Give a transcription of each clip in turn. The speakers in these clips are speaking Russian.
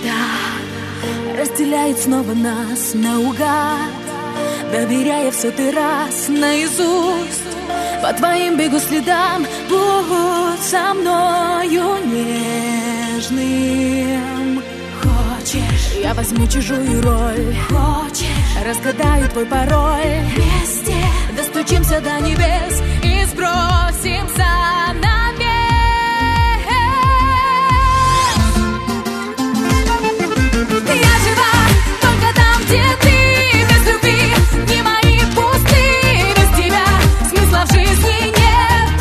Черта разделяет снова нас наугад, доверяя в сотый раз наизусть. По твоим бегу следам, будь со мною нежным. Хочешь, я возьму чужую роль? Хочешь, разгадаю твой пароль? Вместе достучимся до небес и сбросимся навек. Я жива только там, где ты. Без любви дни мои пусты. Без тебя смысла в жизни нет.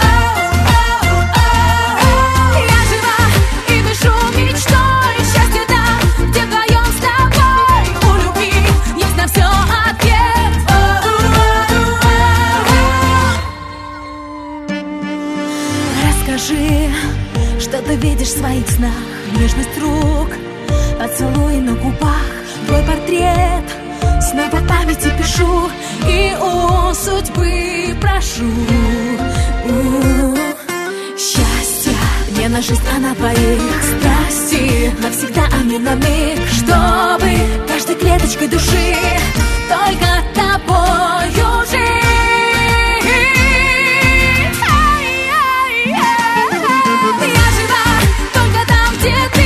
Я жива и дышу мечтой. Счастье там, где вдвоем с тобой. У любви есть на все ответ. Расскажи, что ты видишь в своих снах. Нежность рук, поцелуй на губах, твой портрет снова в памяти пишу и у судьбы прошу счастья не на жизнь, а на двоих, страсти навсегда, а не на миг, чтобы каждой клеточкой души только тобою жить. Я жива только там, где ты.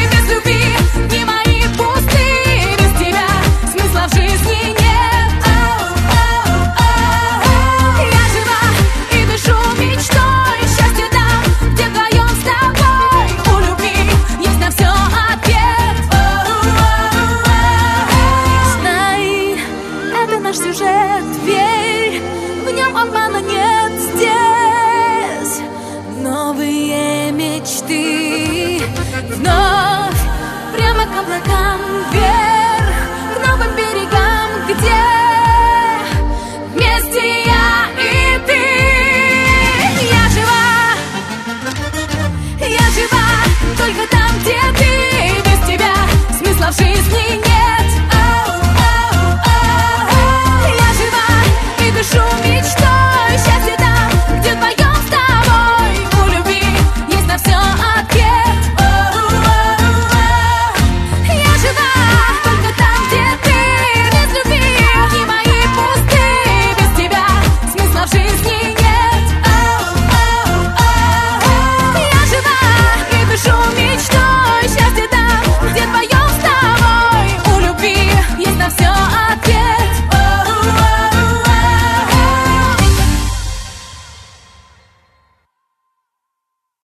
Сюжет, верь, в нем обмана нет. Здесь новые мечты, вновь прямо к облакам.